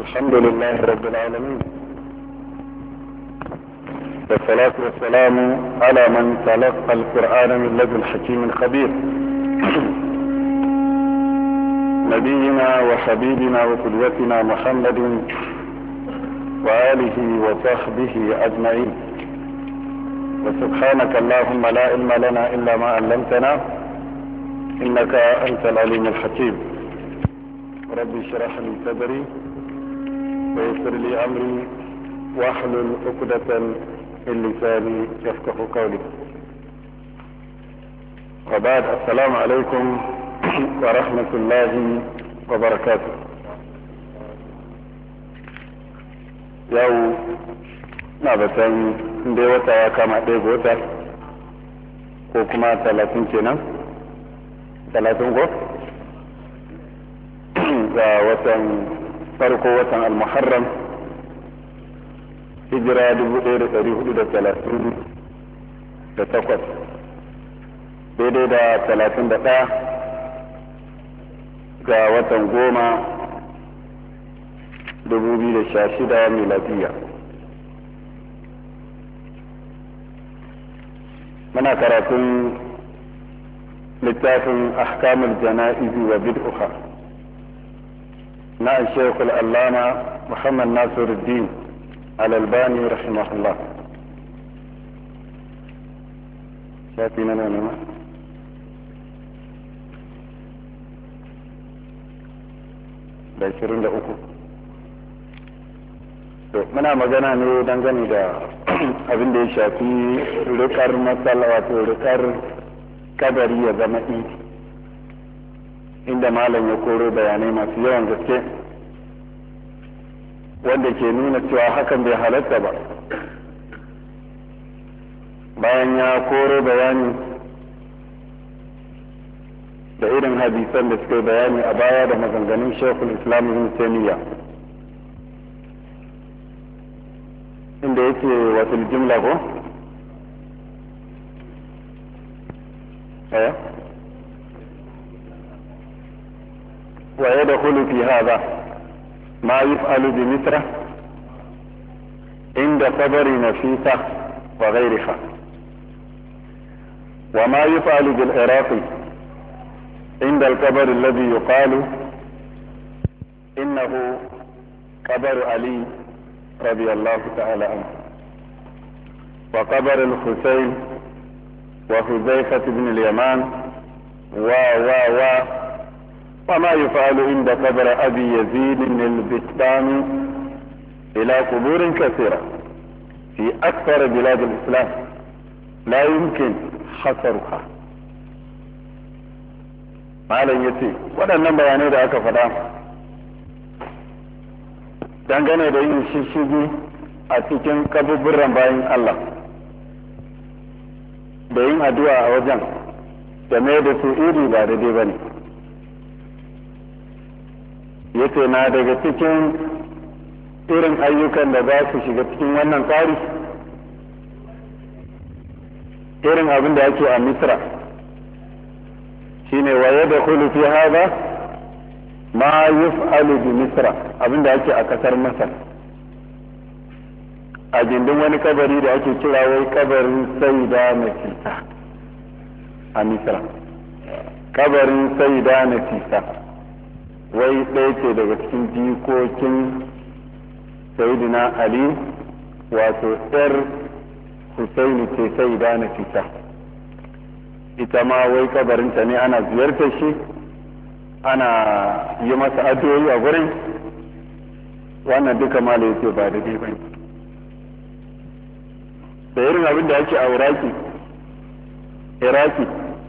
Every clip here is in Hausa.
الحمد لله رب العالمين، والصلاة والسلام على من تلقى القرآن من لدن حكيم خبير نبينا وحبيبنا وقدوتنا محمد وآله وصحبه أجمعين. وسبحانك اللهم لا علم لنا إلا ما علمتنا إنك أنت العليم الحكيم. ربي اشرح لي صدري ويسر لي أمري واحلل عقدة من لساني يفقه قولي. وبعد، السلام عليكم ورحمة الله وبركاته. yau na batan inda wata ya kama ɗaya ga wata ko kuma 30 kenan 30 ko ga watan farko, watan al-muharram, hijira 1438 daidai da 31 ga watan 10/2016 miladiya. muna karatun littafin ahkamul jana'izi wa bid'uha na Sheikh al-Allama Muhammad Nasiruddin al-Albani rahimahullah. shafi na ne ma da 23. muna magana ne dangane da abin da ya shafi rikar matsala, wato rikar kadari ya zama idi, inda malam ya koro bayanai masu yawan gaske wanda ke nuna cewa hakan bai halatta ba. bayan ya koro bayani da irin hadisan da suka bayani a baya da maganganun Sheikhul Islam Ibn Taymiyyah, inda yake wasu jimla ko wa yadkhulu fi hadha ma yuf'alu bi Misra inda qabri Nafisa wa ghayriha, wa ma yuf'alu bil Iraq inda al-qabr alladhi yuqalu innahu qabr Ali رضي الله تعالى عنه، وقبر الحسين وحذيفة بن اليمان وما يفعل عند قبر أبي يزيد البستاني إلى قبور كثيرة في أكثر بلاد الإسلام لا يمكن حصرها. ما لن يتي waɗannan bayanai da aka faɗa dangane da yin shishigi a cikin kaburburan bayan Allah da yin addu'a a wajen da mai da su iri ba daidai ba ne. yace na daga cikin irin ayyukan da za su shiga cikin wannan tsari irin abin da ake a Misra shine wa yadkhulu fi hadha ma yuf'alu bi Misra, abinda ake a kasar Masar, a gindin wani kabari da ake kira wai kabarin Sayyida Nafisa a Misra. kabarin Sayyida Nafisa wai ɗaya ce daga cikin jikokin Sayyidina Ali, wato ƴar Husaini ce Sayyida Nafisa. ita ma wai kabarinta ne, ana ziyartar shi, ana yi masa addu'o'i a gurin. wannan duka malai yake ba da dai bane. da irin abin da ake a Iraki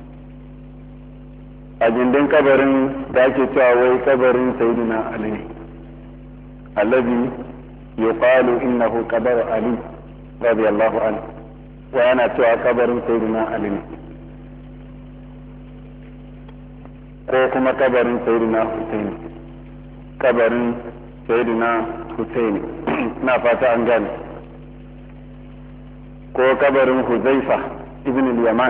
a gindin kabarin da ake cewa wai kabarin Sayyidina Ali ne, allazi yuqalu innahu qabru Ali radiyallahu anhu, wa yana cewa kabarin Sayyidina Ali ne, ko kuma kabarin Sayyidina Husaini, kabarin Sayyidina Husaini na fata an gane, ko kabarin Huzaifa ibn al-Yaman,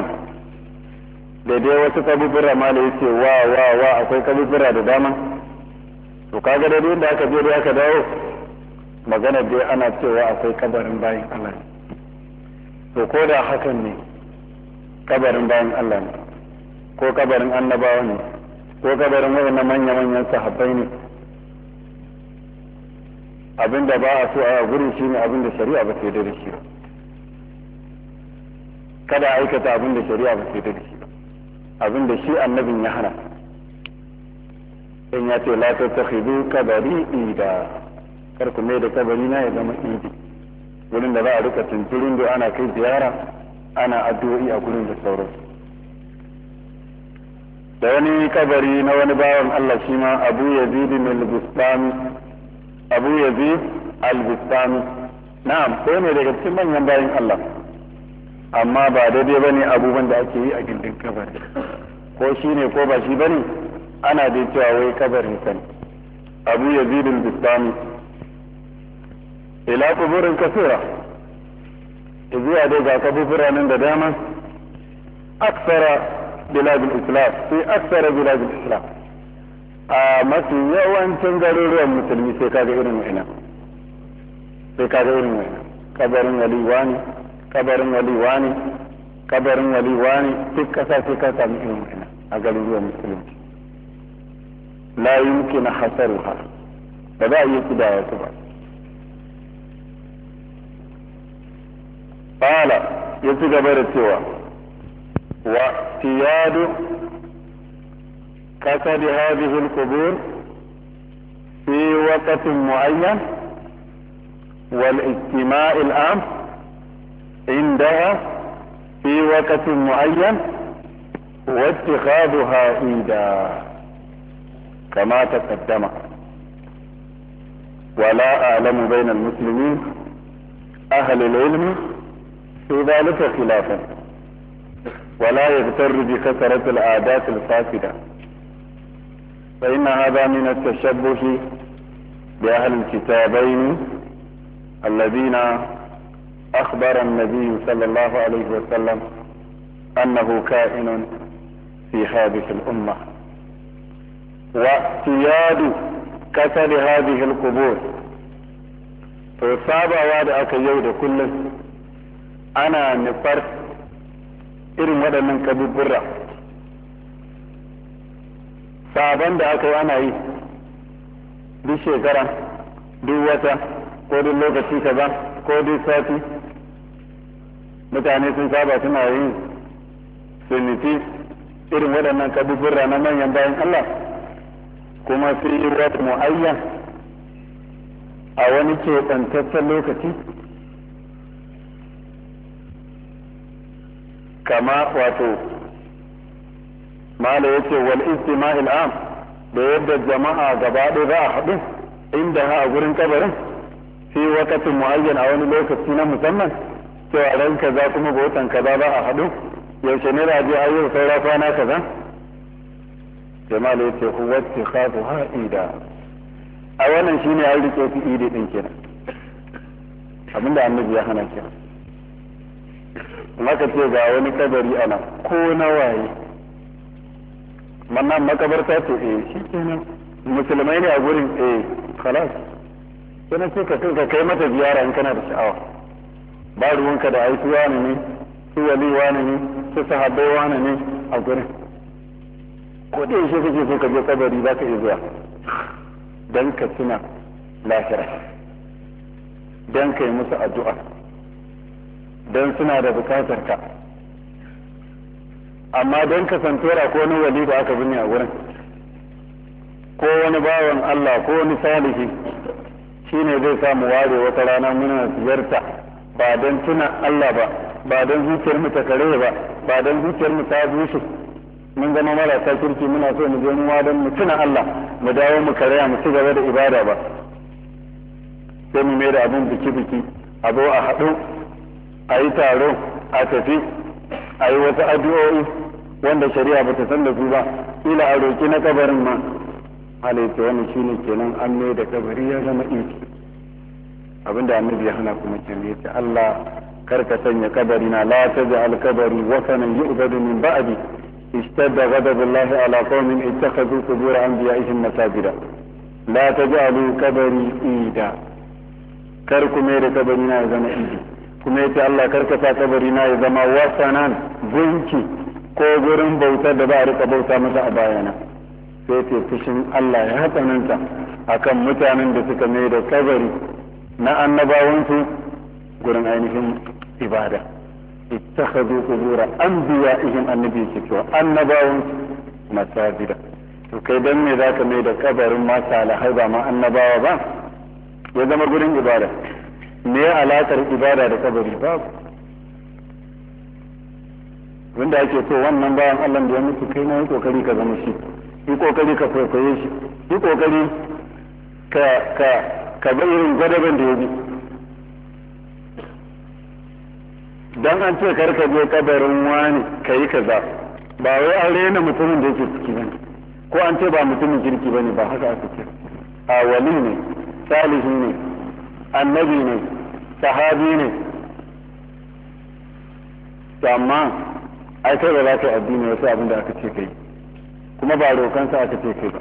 da dai wasu kaburbura ma da yake wa akwai kaburbura da dama to kaga da inda aka je da aka dawo magana dai ana cewa akwai kabarin bayin Allah ne. To ko da hakan ne kabarin bayin Allah ne ko kabarin annabawa ne ko kabarin wayannan manya-manyan sahabbai ne, abinda ba a so a gurin shi ne abinda shari'a ba ta da shi ba. Kada aikata abinda shari'a ba ta da shi ba, abinda shi annabin ya hana. In ya ce la tattakhidu kabari ida, kar ku mai da kabari na ya zama idi, wurin da za a rika tunturin da ana kai ziyara ana addu'o'i a gurin da sauransu. Da wani kabari na wani bawan Allah shi ma Abu Yazid al-Bustami, Abu Yazid al-Bustami, na'am ko ne daga cikin manyan bayin Allah, amma ba daidai bane abubuwan da ake yi a gindin kabari, ko shi ne ko ba shi bane, ana dai cewa wai kabarin sani. Abu Yazid al-Bustami ila kuburin kasira, zuwa dai ga kabubura nan da dama, aksara بلاد الإسلام في أكثر بلاد الإسلام ما في يوان تنقلوا المسلمين في كذا إيران وهنا في كذا إيران وهنا كبر وليواني كبر وليواني كبر وليواني في كذا من إيران وهنا أقلوا المسلمين لا يمكن حصرها فلا يقدر يتبع. قال يتقبل السوى واعتياد كسد هذه القبور في وقت معين والاجتماع العام عندها في وقت معين واتخاذها عيدا كما تقدم. ولا أعلم بين المسلمين أهل العلم في ذلك خلافا، ولا يغتر بكثرة العادات الفاسدة، فإن هذا من التشبه بأهل الكتابين الذين أخبر النبي صلى الله عليه وسلم أنه كائن في هذه الأمة. واعتياد كسر هذه القبور فصاب وادعك يود كل أنا نفر irin waɗannan kaburbura sabon da aka yi ana yi duk shekara duk wata ko duk lokaci kaza ko duk sati, mutane sun saba suna yin sunniti irin waɗannan kaburbura na manyan bayan Allah, kuma su yi wata mu'ayyan a wani keɓantaccen lokaci, kama wato mala yace wal istima'il am, da yadda jama'a gaba ɗaya za a haɗu inda ha a gurin kabarin fi wakatin mu'ayyan a wani lokaci na musamman, cewa ran kaza kuma ga watan kaza za a haɗu, yaushe ne da je ayyau saura kwana kaza. jama'a yace huwa ittikhadu ha'ida, a wannan shine an rike su idi din kenan, abinda annabi ya hana kenan. maka ce ga wani kabari ana ko na waye, mannan makabarta ce shi kenan musulmai ne a gurin khalas, sai ce ka kai mata ziyara in kana da sha'awa, ba ruwanka da ai su wani ne su wali wani ne su sahabbai wani ne a gurin, ko da yaushe kake so ka je kabari za ka iya zuwa dan ka tuna lahira, dan ka yi musu addu'a, don suna da bukatar ka, amma don kasantora ko wani wali da aka binne a wurin ko wani bawan Allah ko wani salihi shine zai samu ware wata rana muna ziyarta, ba don tuna Allah ba don zuciyar mu ta kare ba don zuciyar mu ta bushe mun zama marasa kirki muna so mu je mu don mu tuna Allah mu dawo mu karaya mu ci gaba da ibada ba, sai mu mai da abin biki a zo a haɗu a yi taro a tafi a yi wasu addu'o'i wanda shari'a ba ta san da su ba, ila a roƙi na kabarin ma halitta wani shi ne kenan an mai da kabari ya zama iki, abinda annabi ya hana kuma kenan yace Allah karka sanya kabari na la taj'al kabari wasanan yu'badu min ba'di ishtadda ghadabullahi ala qaumin ittakhadhu qubur anbiya'ihim masajida. la taj'alu kabari ida, kar ku mai da kabari na ya zama idi. Kuma yace Allah kar ka sa kabari na ya zama wasanan gunki ko gurin bautar da ba a rika bauta masa a bayana. Sai ce fushin Allah ya tsananta akan mutanen da suka mai da kabari na annabawansu gurin ainihin ibada. ittakhadhu qubur anbiya'ihim, annabi ke cewa annabawansu masajida. to kai dan me zaka mai da kabarin ma salihai ba ma annabawa ba ya zama gurin ibada? me ya alakar ibada da kabari? babu. wanda ake so wannan bayan Allah da ya mutu kai na yi kokari ka zama shi, yi kokari ka kwaikwaye shi, yi kokari ka ga irin gwadaban da ya bi. dan an ce kar ka je kabarin wani ka yi kaza, ba wai an rena mutumin da yake ciki bane, ko an ce ba mutumin kirki bane, ba haka aka ce. a wali ne, salihi ne, annabi ne, sahabi ne, amma ai kai ba za ka yi addini wasu abin da aka ce kai, kuma ba rokansa aka ce kai ba.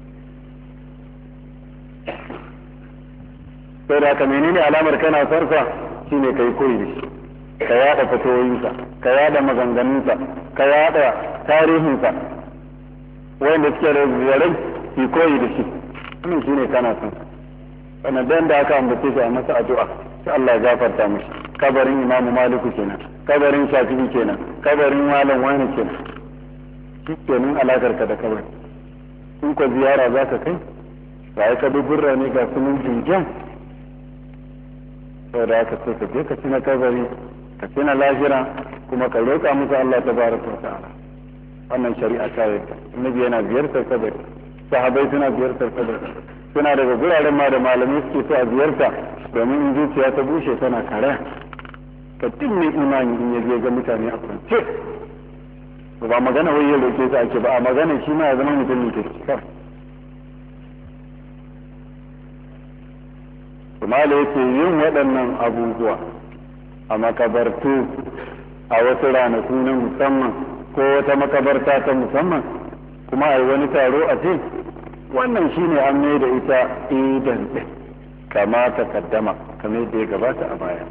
sai da haka menene alamar kana sarfa shine kai koyi da shi, ka yada fatoyinsa, ka yada maganganunsa, ka yada tarihinsa, wanda suke da ziyarai su koyi da shi. wannan shine kana son wannan dan da aka ambace shi a masa addu'a sai Allah ya gafarta mishi. kabarin Imam Maliku kenan, kabarin Shafi'i kenan, kabarin Malam wani kenan. shikenan alakar ka da kabari. in ko ziyara za ka kai sai ka duburra ne ga sunan jinjan, saboda haka sai ka je ka tuna kabari, ka tuna lahira, kuma ka roƙa musu Allah tabaraka wa ta'ala. wannan shari'a ta yarda. annabi yana ziyartar kabari, sahabbai suna ziyartar kabari, suna daga guraren ma da malamai suke so a ziyarta domin in zuciya ta bushe tana kare. ka tinne imani in ya je ga mutane a kwance, ba magana wai ya roƙe su ake ba, a magana shi ma ya zama mutum ne ke cikar. kuma da yake yin waɗannan abubuwa a makabartu a wasu ranaku na musamman ko wata makabarta ta musamman, kuma a yi wani taro a ce wannan shine an mai da ita idan ɗin kama ta kaddama, kamar yadda ya gabata a baya.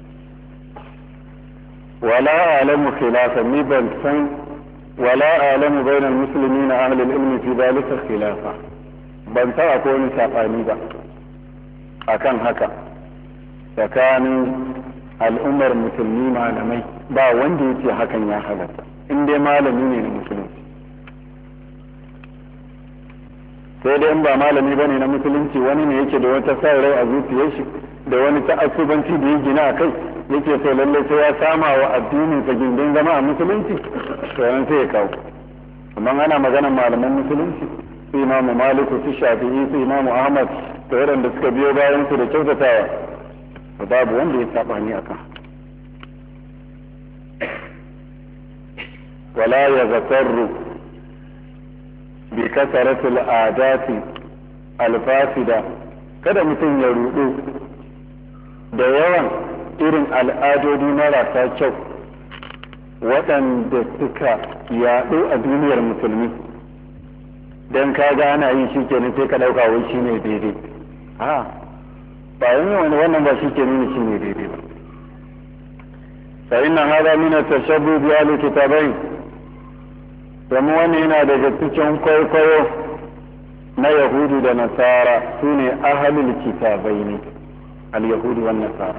wala alamu khilafan, ni ban san wala alamu bainal muslimina ahli al-ilmi fi dhalika khilafa, ban san akwai wani sabani ba akan haka tsakanin al'ummar musulmi malamai, ba wanda yake hakan ya halatta in dai malami ne na musulunci. sai dai in ba malami bane na musulunci, wani ne yake da wata sa rai a zuciyar shi da wani ta'assubanci da ya gina a kai, yake so lallai sai ya sama wa addinin sa gindin zama a musulunci, to yan sai ya kawo. amma ana maganar malaman musulunci, su Imamu Maliku, su Shafi'i, su Imamu Ahmad da waɗanda suka biyo bayan su da kyautatawa, babu wanda ya saba ni akan. wala yazarru bi kasaratil adati alfasida, kada mutum ya rudu da yawan irin al'adodi marasa kyau waɗanda suka yaɗu a duniyar musulmi. don ka ga ana yi shi kenan sai ka ɗauka wai shi ne daidai. ba yin wannan ba shi ke nuna shi ne daidai ba. fa inna hada min at-tashabbuh bi ahli kitabain, domin wani yana daga cikin kwaikwayo na yahudu da nasara, su ne ahlul kitabaini, al-yahudu wan nasara.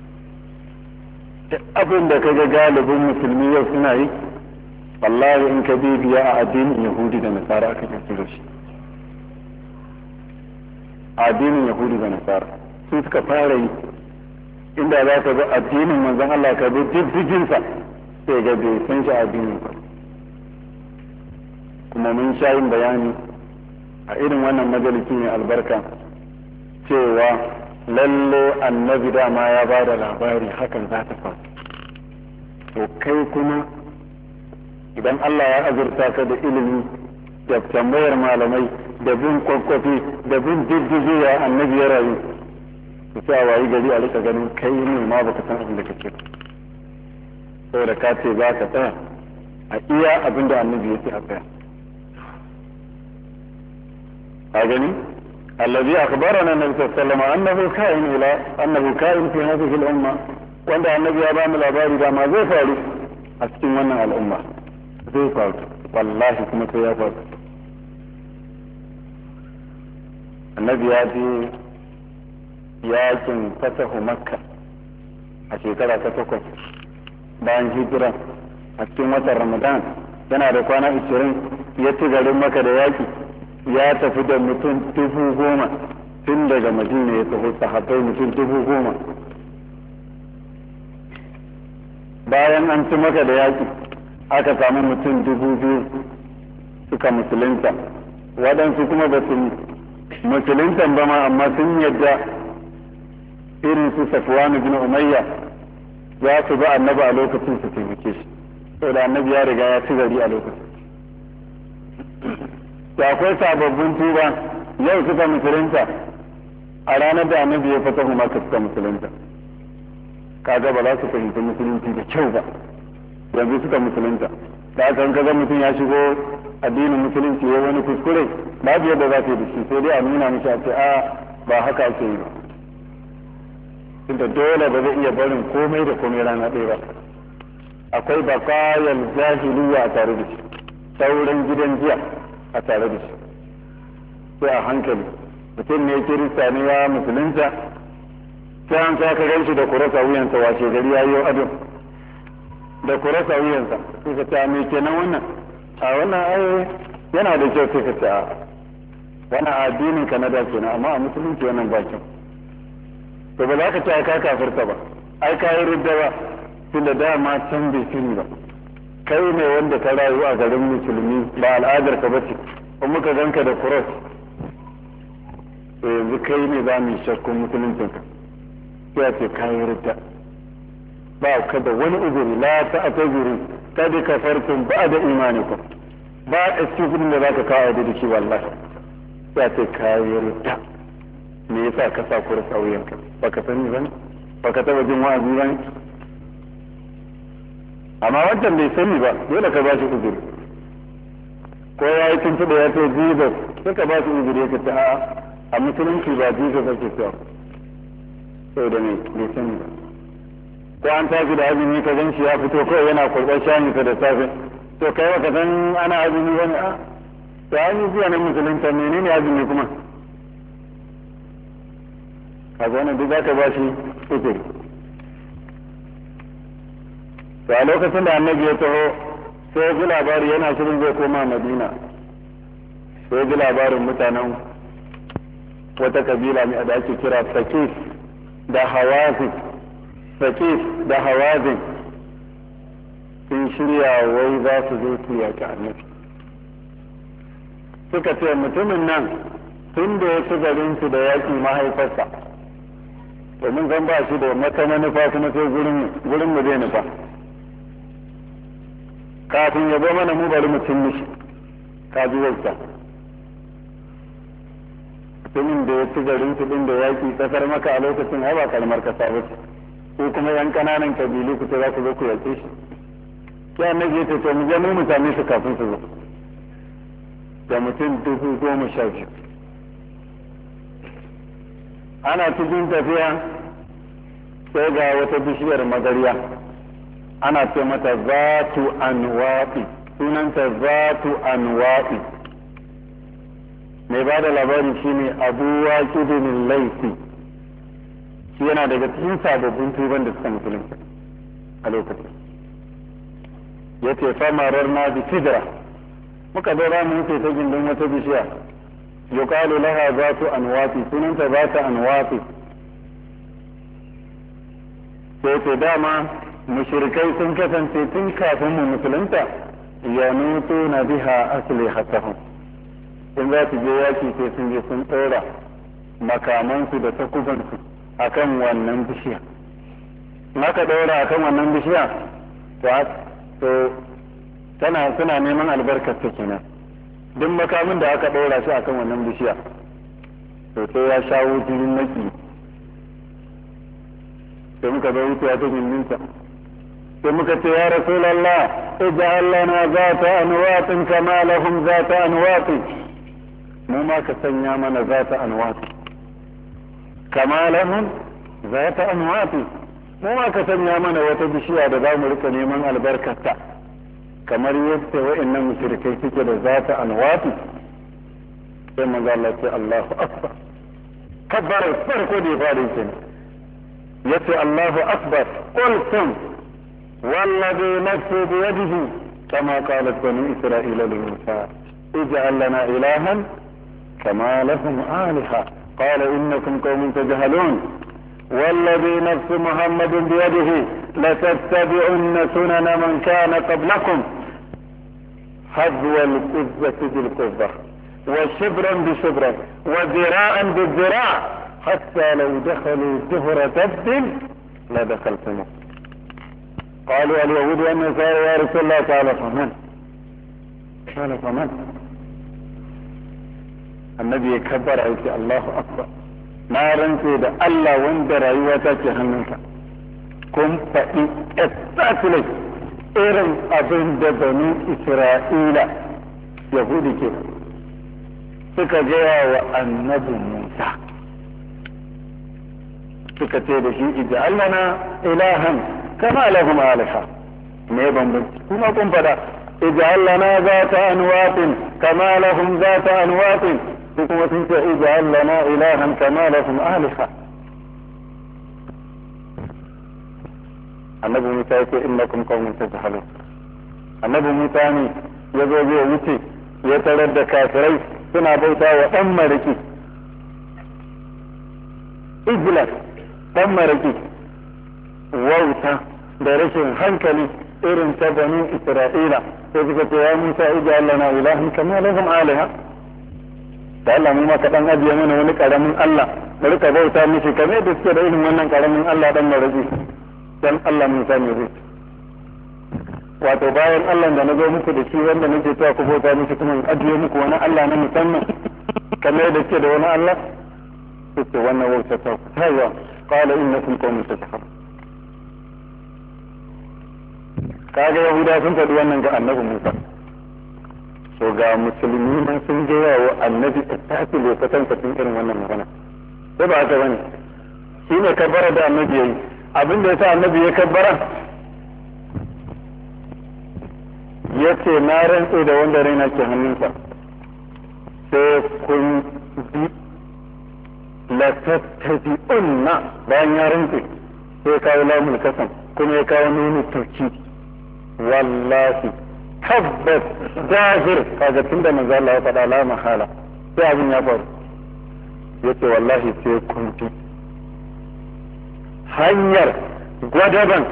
abin da kaga galibin musulmi yau suna yi, wallahi in ka bibiya a addinin yahudi da nasara aka kirkiro shi. addinin yahudi da nasara su suka fara yi. inda za ka bi addinin manzon Allah ka bi diddiginsa, sai ga bai san shi addinin ba. kuma mun sha yin bayani a irin wannan majalisi mai albarka cewa lalle annabi dama ya ba da labari hakan za ta faru. to kai kuma idan Allah ya azurta ka da ilimi da tambayar malamai da bin kwakwafi da bin diddigi ya annabi ya rayu, to sai wayi gari a rika ganin kai ne ma baka san abin da kake ba, saboda ka ce za ka tsaya a iya abin da annabi ya ce a tsaya. a gani الذي أخبرنا النبي صلى الله عليه وسلم أنه كائن في هذه الأمة وأن النبي أبام الأباري دا ما زي فارو أستمنى الأمة زي فارو والله كما سيفارو النبي يأتي yakin fatahu makka a shekara ta 8 bayan hijira a cikin watan ramadan yana da kwana 20 ya ci garin maka da yaki ya tafi da mutum 10,000 tun daga madina ya taho sahabbai mutum 10,000 bayan an ci maka da yaki aka samu mutum 2,000 suka musulunta waɗansu kuma ba su musuluntan ba ma amma sun yadda irin su Safwan bin Umayya za su ba annabi a lokacin su taimake shi saboda annabi ya riga ya ci gari a lokacin da akwai sababbin tuba yau suka musulunta a ranar da annabi ya fata maka suka musulunta kaga ba za su fahimci musulunci da kyau ba yanzu suka musulunta da aka kaga mutum ya shigo addinin musulunci ya wani kuskure babu yadda za su yi da shi sai dai a nuna mishi a ce a ba haka ake yi ba tunda dole ba zai iya barin komai da komai rana ɗaya ba akwai bakayar jahiliya a tare da shi sauran gidan jiya a tare da shi sai a hankali mutum ne kirista ne ya musulunta sai an sa ka ganshi da kurasa wuyansa washe gari ya yi ado da kurasa wuyansa sai ka ce me kenan wannan a wannan ai yana da kyau sai ka ce a wannan addinin Canada kenan amma a musulunci wannan ba kyau to ba za ka ce ka kafirta ba ai ka yi ridda ba tunda dama can bai sani ba kai ne wanda ka rayu a garin musulmi ba al'adar ka bace in muka ganka da cross to yanzu kai ne za mu yi shakkun musuluncin ka sai a ce ka yi ridda ba ka da wani uzuri la ta atazuru kad kafartum ba'da imanikum ba excuse da za ka kawo da shi wallahi sai a ce ka yi ridda me yasa ka sa kura sauyanka baka sani bane baka taba jin wa'azi bane amma wannan bai sani ba dole ka ba shi uzuri ko ya yi tuntu da ya ce Jesus sai ka ba shi uzuri ka ce a musulunci ba Jesus ake cewa sai da ne bai sani ba ko an tashi da azumi ka gan shi ya fito kawai yana kurɓar shani ta da safe to kai baka san ana azumi bane a to an yi zuwa na musulunta menene azumi kuma a zaune duk za ka ba shi uzuri to a lokacin da annabi ya taho sai ji labari yana shirin zai koma madina sai ji labarin mutanen wata kabila mai da ake kira sakif da hawazin sun shirya wai za su zo su yaƙi annabi suka ce mutumin nan tun da ya ci garinsu da yaƙi mahaifarsa domin zan ba shi da mata manufa kuma sai gurin mu zai nufa kafin ya zo mana mu bari mu cin mishi ka ji wauta mutumin da ya ci garin su din da yaki kasar maka a lokacin ai ba kalmar kasa ba ce ko kuma yan kananan kabilu ku ce za ku zo ku yake shi sai annabi ya ce to mu je mu same su kafin su zo da mutum 12,000 ana cikin tafiya sai ga wata bishiyar magariya ana ce mata zatu anwa'i sunanta zatu anwa'i mai ba da labari shine abu waqidin laifi shi yana daga cikin sababbin tuban da suka musulunta a lokacin yace famarar na bi sidra muka zo za mu wuce ta gindin wata bishiya yuqalu laha zatu anwati sunanta zatu anwati sai ce dama mushrikai sun kasance tun kafin mu musulunta yanutu na biha aslihatahum in za su je yaki sai sun je sun tsora makamansu da takubansu akan wannan bishiya in aka ɗora akan wannan bishiya to suna neman albarkar ta kenan duk makamin da aka ɗora shi akan wannan bishiya to sai ya shawo jinin maki sai muka zo wucewa ta gindinsa sai muka ce ya rasulallah ij'al lana zata anwatin kama lahum zata anwatin mu ma ka sanya mana zata anwati kama lahum zata anwati mu ma ka sanya mana wata bishiya da za mu rika neman albarkarta kamar yadda wa'annan mushrikai suke da zata anwati sai manzo Allah ce Allahu akbar kabbara farko da ya fara kenan yace Allahu akbar qultum wallazi nafsi bi yadihi kama qalat bani isra'ila li Musa ij'al lana ilahan kama lahum aliha qala innakum qaumun tajhalun والذي نفس محمد بيده لتتبعن سنن من كان قبلكم حذو القذة بالقذة وشبرا بشبرا وذراعا بالذراع حتى لو دخلوا جهر دب لدخلتموه قالوا اليهود والنصارى يا رسول الله قال فمن النبي يكبر يقول الله اكبر na rantse da Allah wanda rayuwa ta ke hannunka kun faɗi exactly irin abin da bani Isra'ila Yahudi ke suka gaya wa annabi Musa suka ce da shi ij'al lana ilahan kama lahum aliha me bambanci kuma kun faɗa ij'al lana zata anwatin kama lahum zata anwatin kuma sun ce ij'al lana ilahan kama lahum aliha annabi Musa ya ce innakum qaumun tajhalun annabi Musa ne ya zo zai wuce ya tarar da kafirai suna bauta wa dan mariki iblis dan mariki wauta da rashin hankali irin ta bani Isra'ila sai suka ce ya Musa ij'al lana ilahan kama lahum aliha da Allah mu ma ka dan ajiye mana wani karamin Allah mu rika bauta mishi kamar da suke da irin wannan karamin Allah dan mariki dan Allah mun sani zai wato bayan Allah da na zo muku da shi wanda nake cewa ku bauta mishi kuma in ajiye muku wani Allah na musamman kamar da suke da wani Allah sai wannan wauta ta hayya qala innakum qaumun tajhalun kaga yahuda sun faɗi wannan ga annabi Musa to ga musulmi ma sun gaya wa annabi tafi lokacin fatin irin wannan magana sai ba haka bane shi ne kabbara da annabi yayi abin da yasa annabi ya kabbara yace na rantse da wanda raina ke hannunsa sai kun bi la tattabi'unna bayan ya rantse sai kawo lamul kasam kuma ya kawo nunu turki wallahi tabbas zahir kaga tunda manzo Allah ya faɗa la mahala sai abin ya faru yace wallahi sai kun bi hanyar gwadaban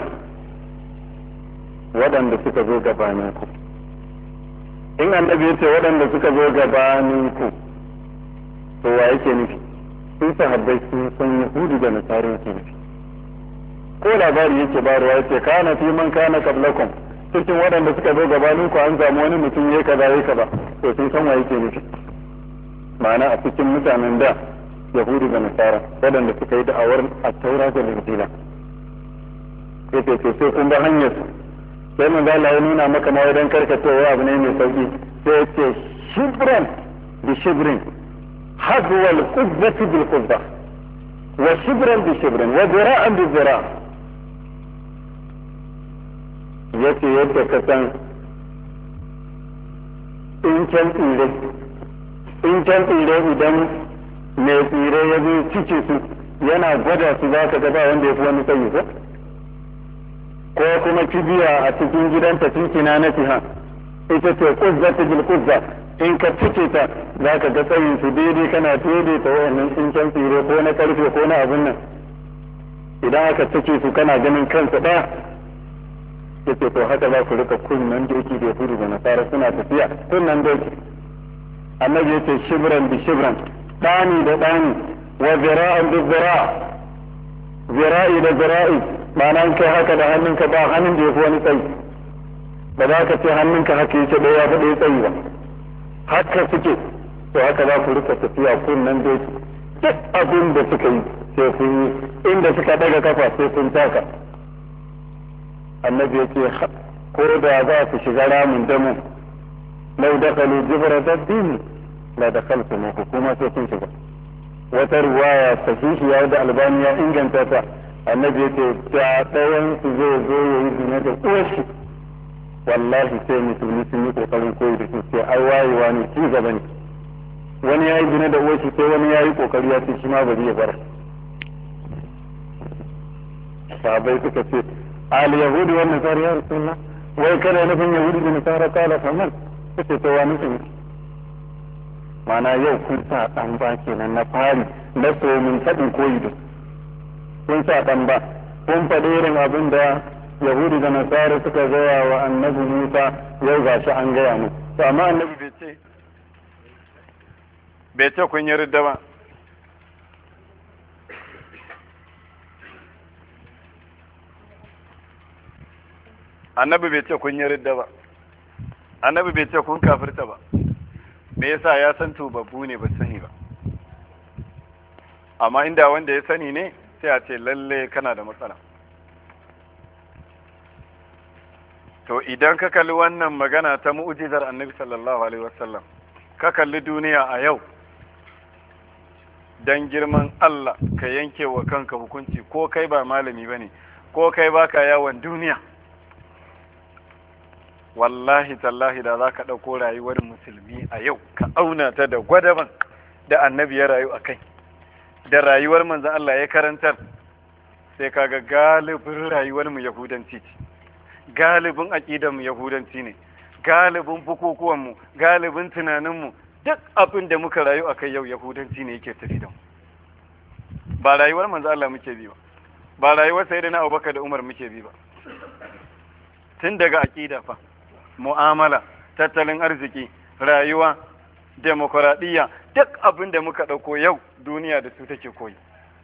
waɗanda suka zo gabanin ku in annabi yace waɗanda suka zo gabanin ku to wa yake nufi sun sahabbai sun san yahudu da nasara yake nufi ko labari yake bayarwa yace kana fi man kana qablakum cikin waɗanda suka zo gabanin ku an samu wani mutum ya kaza ya kaza to sun san wa yake nufi ma'ana a cikin mutanen da yahudu da nasara waɗanda suka yi da'awar at-taura da injila yace to sai kun ba hanyar sai mun ga Allah ya nuna maka ma wajen karkatowa abu ne mai sauki sai yace shibran bi shibrin hadwa al-qubbati bil qubba wa shibran bi shibrin wa zira'an bi zira' yace yadda ka san in can tsire idan mai tsire ya zo cike su yana gwada su za ka gaba wanda ya fi wani tsayi ko kuma kibiya a cikin gidanta tinkina na tiha ita ce kuzza ta bil kuzza in ka cike ta za ka ga tsayin su daidai kana daidaita wayannan tsinken tsire ko na karfe ko na abin nan idan aka cike su kana ganin kansa ɗaya yace to haka za ku rika kunnan doki da yahudu da nasara suna tafiya kunnan doki annabi yace shibran bi shibran dani da dani wa zira'an bi zira' zira'i da zira'i ma'ana kai haka da hannunka ba hannun da yafi wani tsayi ba za ka ce hannunka haka yake da ya faɗi tsayi ba haka suke to haka za ku rika tafiya kunnan doki duk abin da suka yi sai kun yi inda suka daga kafa sai kun taka annabi ya ce ko da za su shiga ramin damu lau dakalu jibra dabbin la dakhaltu ma hukuma sai kun shiga wata ruwaya sahihiya da Albani ya inganta ta annabi yace da ɗayan su zai zo yayi zina da uwarshi wallahi sai musulmi sun yi kokarin koyi da su sai ai wayewa ne ci gaba ne wani yayi zina da uwarshi sai wani yayi kokari ya ce shi ma bari ya bar sahabbai suka ce al yahudi wa nasara ya rasulullah wai kana nufin yahudi da nasara kala faman kace to wani sun mana yau kun sa dan ba kenan na fari na so mun fadin koyi da kun sa dan ba kun faɗi irin abin da yahudi da nasara suka gaya wa annabi Musa yau gashi an gaya mu to amma annabi bai ce kun yi ridda ba annabi bai ce kun yi ridda ba annabi bai ce kun kafirta ba me yasa ya san tubabbu ne ba sani ba amma inda wanda ya sani ne sai a ce lalle kana da matsala to idan ka kalli wannan magana ta mu'jizar annabi sallallahu alaihi wasallam ka kalli duniya a yau dan girman Allah ka yanke wa kanka hukunci ko kai ba malami bane ko kai baka yawon duniya wallahi tallahi da za ka ɗauko rayuwar musulmi a yau ka auna ta da gwadaban da annabi ya rayu a kai da rayuwar manzan Allah ya karantar sai kaga galibin rayuwar mu yahudanci ce galibin aqidar mu yahudanci ne galibin bukukuwan mu galibin tunanin mu duk abin da muka rayu akai yau yahudanci ne yake tafi da mu ba rayuwar manzan Allah muke bi ba rayuwar sayyidina Abubakar da Umar muke bi ba tun daga aqida fa mu'amala tattalin arziki rayuwa demokradiyya duk abin da muka ɗauko yau duniya da su take koyi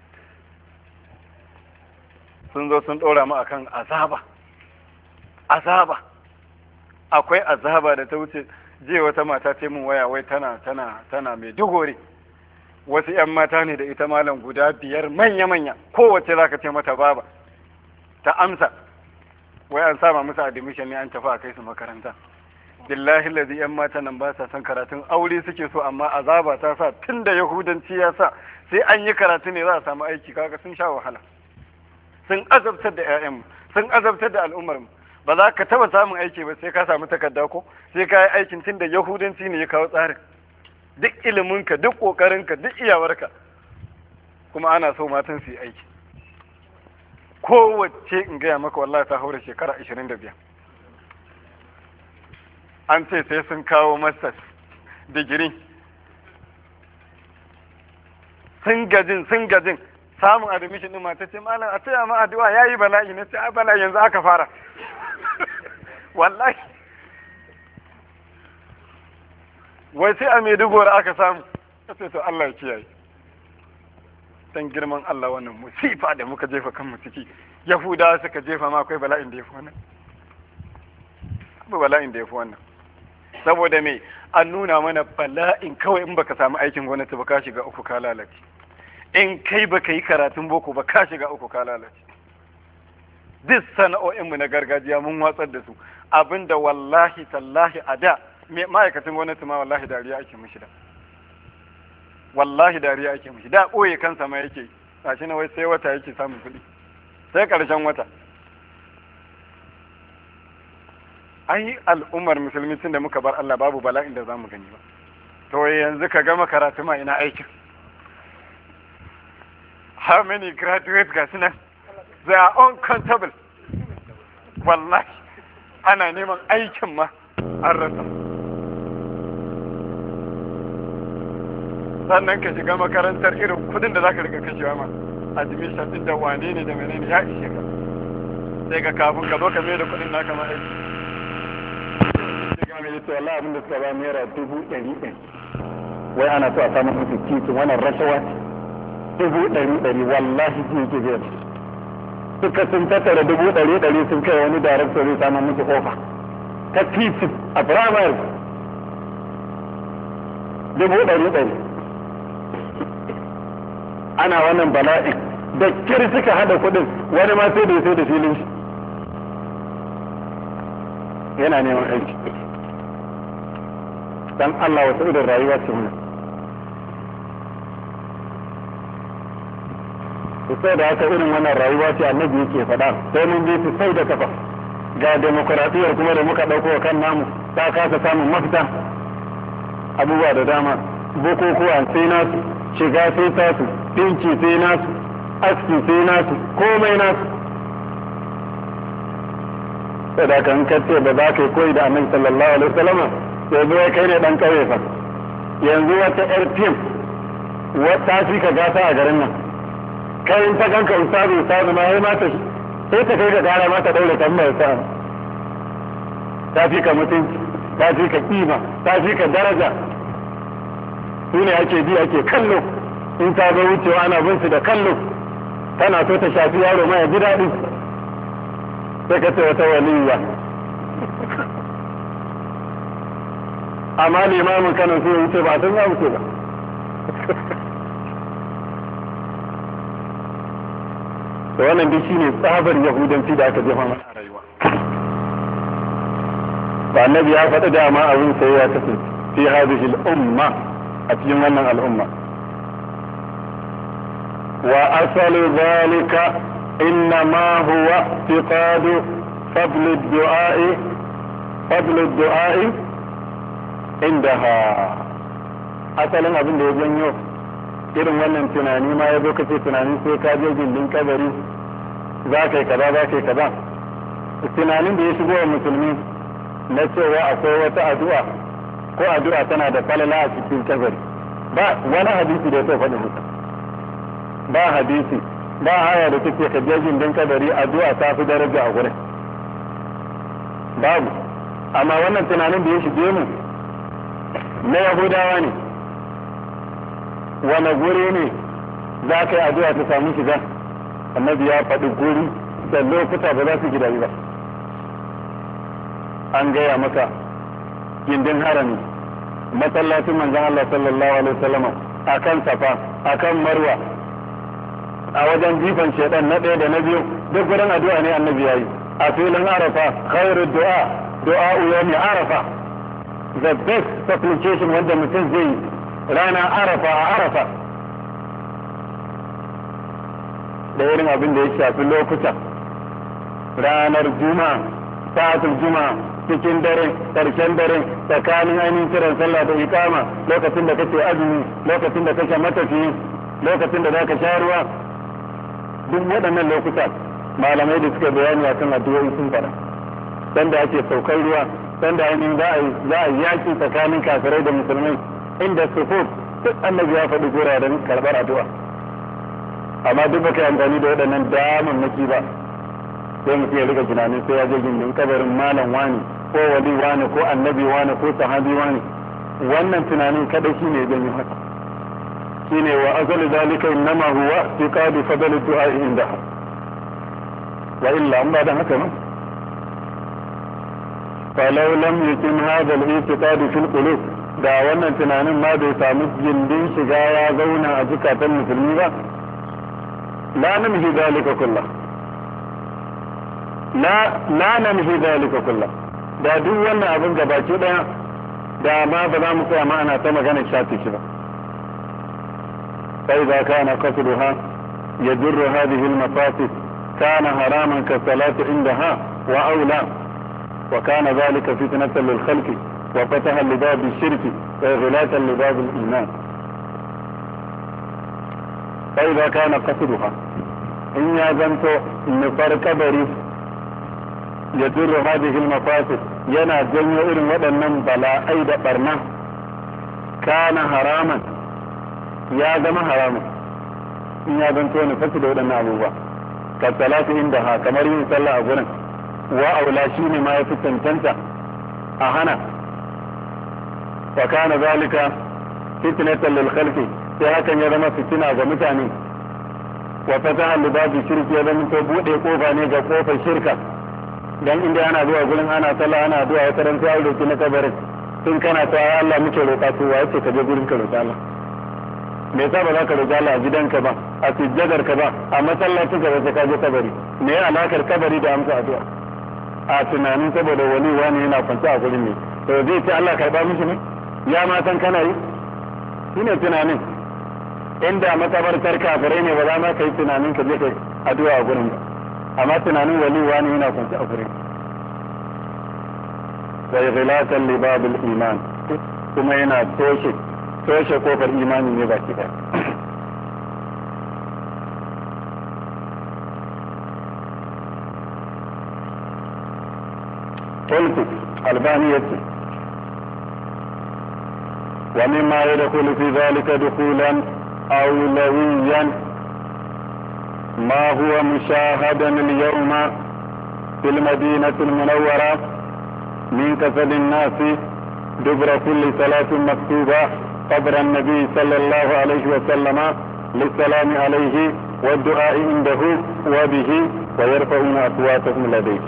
sun zo sun ɗora mu akan azaba akwai azaba da ta wuce je wata mata ce min waya wai tana mai dugore wasu 'yan mata ne da ita malam guda 5 manya kowace zaka ce mata baba ta amsa wai an sama musu admission ne an tafi a kai su makaranta billahi lazi 'yan mata nan ba sa son karatun aure suke so amma azaba ta sa tunda yahudanci ya sa sai an yi karatu ne za a samu aiki kaga sun sha wahala sun azabtar da 'ya'yanmu sun azabtar da al'ummarmu ba za ka taba samun aiki ba sai ka samu takarda ko sai ka yi aikin tunda yahudanci ne ya kawo tsarin duk iliminka duk ƙoƙarinka duk iyawarka kuma ana so matan su yi aiki kowace in gaya maka wallahi ta haura shekara 25 an ce sai sun kawo masters digiri sun gajin samun admission din mata ce malam a taya ma addu'a yayi bala'i na ce ai bala'i yanzu aka fara wallahi wai sai a Maiduguri aka samu sai to Allah ya kiyaye dan girman Allah wannan musifa da muka jefa kanmu ciki Yahudawa suka jefa ma akwai bala'in da yafi wannan akwai bala'in da yafi wannan saboda me an nuna mana bala'in kawai in baka samu aikin gwamnati ba ka shiga uku ka lalace in kai baka yi karatun boko ba ka shiga uku ka lalace duk sana'o'inmu na gargajiya mun watsar da su abinda wallahi tallahi a da ma'aikacin gwamnati ma wallahi dariya ake mishi da wallahi dariya ake mishi da ɓoye kansa ma yake gashi na wai sai wata yake samun kuɗi sai ƙarshen wata ai al'ummar musulmi tun da muka bar Allah babu bala'in da zamu gani ba to yanzu ka gama karatu ma ina aikin how many graduates ga sunan they are uncountable wallahi ana neman aikin ma an rasa sannan ka shiga makarantar irin kudin da zaka rika kashewa ma admission din da wane ne da menene ya ishe ka sai ka kafin ka zo ka mai da kudin naka ma aiki shiga mai yace wallahi abin da suka ba naira 100,000 wai ana so a samu musu titin wannan rashawa 100,000 wallahi ji yake zai suka sun tattara 100,000 sun kai wani director zai samu musu kofa ta titi a primary 100,000 ana wannan bala'in da kiri suka hada kudin wani ma sai da sai da filin shi yana neman aiki dan Allah wata irin rayuwa ce mu sai da haka irin wannan rayuwa ce annabi yake faɗa sai mun bi su sai da kafa ga demokradiyyar kuma da muka ɗauko kan namu ta kasa samun mafita abubuwa da dama bukukuwa sai nasu shiga sai tasu dinki sai nasu aski sai nasu komai nasu sai da kan kace ba za ka yi koyi da annabi sallallahu alaihi wasallam yanzu ya kai ne dan kauye fa yanzu wata yar fim wata fi ka gasa a garin nan kai in ta ganka ustazu ma yayi mata sai ta kai ka gara mata daure tambayar sa ta fi ka mutunci ta fi ka kima ta fi ka daraja su ne ake bi ake kallo in ta zo wucewa ana bin su da kallo tana so ta shafi yaro ma ya ji daɗi sai ka ce wata waliya amma limamin kanan su wuce ba tun ya wuce ba da wannan duk shine tsabar yahudanci da aka jefa mana a rayuwa ba annabi ya faɗi dama abin sai ya tafi fi hadhihi al-umma a cikin wannan al'umma wa asalu dhalika innama huwa i'tiqadu fadl ad-du'a indaha asalin abin da ya janyo irin wannan tunani ma ya zo kace tunani sai ka je gindin kabari za ka yi kaza za ka yi kaza tunanin da ya shigo wa musulmi na cewa akwai wata addu'a ko addu'a tana da falala a cikin kabari ba wani hadisi da ya faɗi musu ba hadisi ba haya da take ka je gindin kabari addu'a ta fi daraja a gurin babu amma wannan tunanin da ya shige mu na yahudawa ne wani guri ne za ka yi addu'a ta samu shiga annabi ya faɗi guri da lokuta ba za su gida ba an gaya maka gindin harami masallacin manzon Allah sallallahu alaihi wasallam akan safa akan marwa a wajen jifan shedan na ɗaya da na biyu duk gurin addu'a ne annabi yayi a filin arafa khairu du'a yawmi arafa the best supplication wanda mutum zai rana arafa a arafa da irin abin da ya shafi lokuta ranar juma'a sa'atul juma'a cikin dare karshen dare tsakanin ainihin kiran sallah da ikama lokacin da kake azumi lokacin da kake matafiyi lokacin da zaka sha ruwa duk waɗannan lokuta malamai da suka bayani akan addu'o'i sun faɗa sanda ake saukar ruwa sanda ainihin za a yi yaki tsakanin kafirai da musulmai inda sufuf duk annabi ya faɗi guraren karɓar addu'a amma duk baka yi amfani da waɗannan damammaki ba sai mutum ya rika tunanin sai ya je gindin kabarin malam wani ko wali wani ko annabi wani ko sahabi wani wannan tunanin kadai shine zan yi haka shine wa azalu zalika innama huwa iqadu fadl du'a inda wa illa an ba da haka ba falau lam yakun hadha al-i'tiqad fil qulub da wannan tunanin ma bai samu gindin shiga ya zauna a zukatan musulmi ba la namhi zalika kullah la namhi zalika kullah da duk wannan abin gabaki daya da ma ba za mu tsaya ma ana ta magana shafi shi ba sai da kana qasduha yajru hadhihi al-mafasid kana haraman ka salatu indaha wa aula wa kana dhalika fitnatan lil khalqi وفتح لباب الشرك وإغلاقا لباب الإيمان فإذا كان قصدها إن يزنت نفر كبري يجر هذه المفاسد ينا جنو إرن ودنن بلا أيد برنا كان حراما يا زما حراما إن يزنت نفسد ودنن أبوه كالصلاة عندها كمرين صلى أبونا وأولاشين ما يفتن تنسى أهنا وكان ذلك فتنة للخلق sai hakan ya zama fitina ga mutane wa fataha libabi shirki ya zama to bude kofa ne ga kofar shirka dan inda ana zuwa gurin ana sallah ana addu'a ya karanta ya roki na kabarin tun kana ta ya Allah muke roƙa to waye ce ka je gurin ka roƙa Allah me yasa ba za ka roƙa Allah a gidanka ba a sujjadar ka ba a masallacin ka sai ka je kabari me ya alakar kabari da amsa addu'a a tunanin saboda wani wani yana kwance a gurin ne to zai ce Allah karba mishi ne ya ma san kana yi shine tunanin. Inda makabartar kafirai ne ba za ma kai tunanin ka je kai addu'a a gurin ba, amma tunanin wali wani yana kwanci a gurin. wa ighlaqan li babil iman, kuma yana toshe kofar imani ne baki ɗaya. قلت البانية ومما يدخل في ذلك دخولا أولويا ما هو مشاهدا اليوم في المدينة المنورة من كسل الناس دبر كل صلاة مكتوبة قبر النبي صلى الله عليه وسلم للسلام عليه والدعاء عنده وبه ويرفعون أصواتهم لديه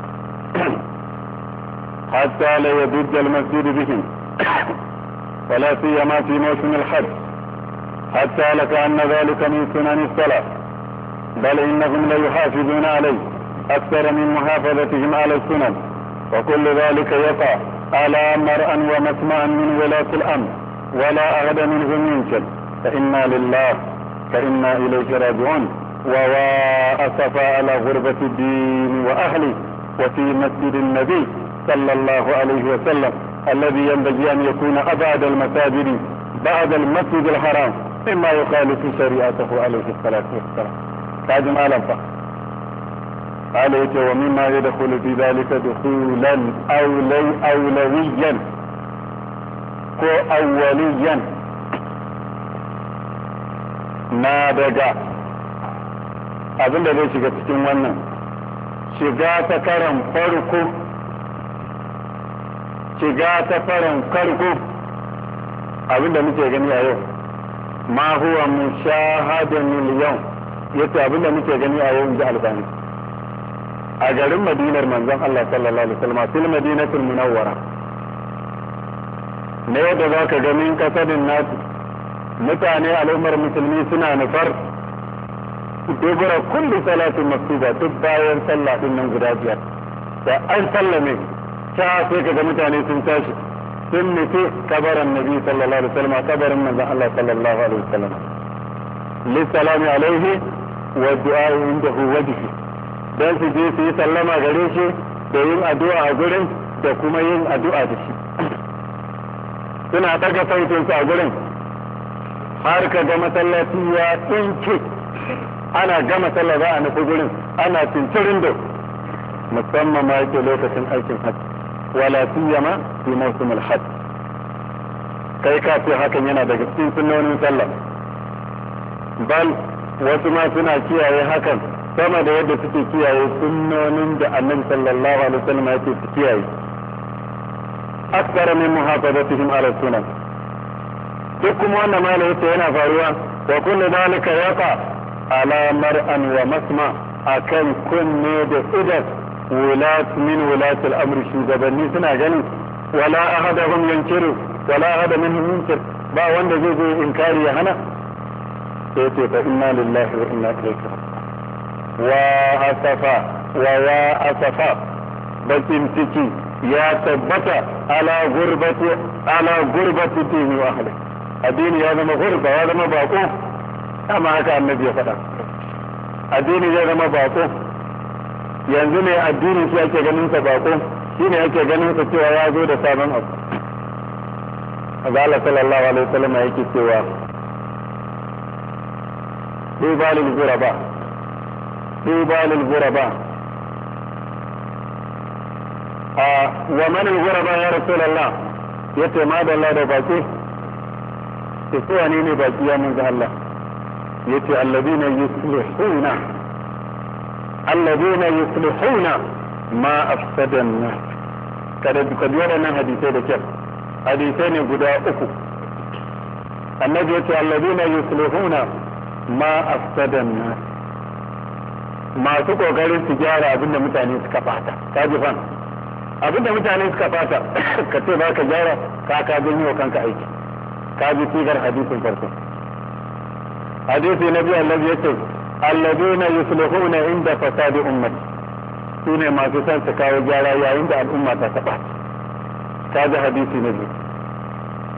حتى لا يضج المسجد بهم ولا سيما في موسم الحج حتى لكأن ذلك من سنن الصلاة بل إنهم ليحافظون عليه أكثر من محافظتهم على السنن وكل ذلك يقع على مرءا ومسمعا من ولاة الأمر ولا أحد منهم ينكر فإنا لله فإنا إليه راجعون وأسفا على غربة الدين وأهله وفي مسجد النبي صلى الله عليه وسلم الذي ينبغي أن يكون أبعد المساجد بعد المسجد الحرام مما يخالف شريعته عليه الصلاة والسلام. هذا ما لنفع عليه. ومما يدخل في ذلك دخولا أولويا أوليا ما دقا abin da zai shiga cikin wannan shiga ta karan farko abinda muke gani a yau ma huwa mushahadun yau yace abinda muke gani a yau inji Albani a garin Madinar manzon Allah sallallahu alaihi wasallam fil madinatul munawwara ne yadda zaka ga min kasadin nasu mutane al'ummar musulmi suna nufar dubura kulli salatin maktuba duk bayan sallah din nan guda biyar da an sallame ta sai kaga mutane sun tashi sun nufi kabarin nabi sallallahu alaihi wasallam kabarin manzon Allah sallallahu alaihi wasallam lissalami alaihi wa du'a indahu wajhi dan su je su yi sallama gare shi da yin addu'a a gurin da kuma yin addu'a da shi suna daga sautin su a gurin har ka ga masallaci ya tsinke ana gama sallah za a nufi gurin ana cincirin da musamman ma yake lokacin aikin hajji wala siyama fi mawsim al-hajj kai ka ce hakan yana daga cikin sunnonin sallah bal wasu ma suna kiyaye hakan sama da yadda suke kiyaye sunnonin da annabi sallallahu alaihi wasallam yake su kiyaye akthara min muhafazatihim ala sunan duk kuma wannan malai yace yana faruwa wa kullu dalika yaqa ala mar'an wa masma akan kunne da idan wulat min wulat al-amr shugabanni suna ganin wala ahadahum yankiru wala ahada minhum yunkir ba wanda zai zo inkari ya hana sai ce fa inna lillahi wa inna ilaihi wa asafa bakin ciki ya tabbata ala gurbati dini wa ahli addini ya zama gurba ya zama bako amma haka annabi ya faɗa addini ya zama bako yanzu ne addini shi ake ganin sa bako shi ne ake ganin sa cewa ya zo da sabon abu Allah sallallahu alaihi wasallam yake cewa duba lil ghuraba wa man al ghuraba ya rasulullah yace ma da Allah da baki to so ne baki ya manzo Allah yace alladina yuslihuna ma afsada an-nas kada duka waɗannan hadisai da kyau hadisai ne guda uku annabi yace alladina yuslihuna ma afsada an-nas masu kokarin su gyara abinda mutane suka fata kaji fan abinda mutane suka fata ka ce ba ka gyara ka janyo kanka aiki ka ji sigar hadisin farko hadisi na biyu annabi yace alladina yuslihuna inda fasadi ummati sune masu san su kawo gyara yayin da al'umma ta taba ka ji hadisi na biyu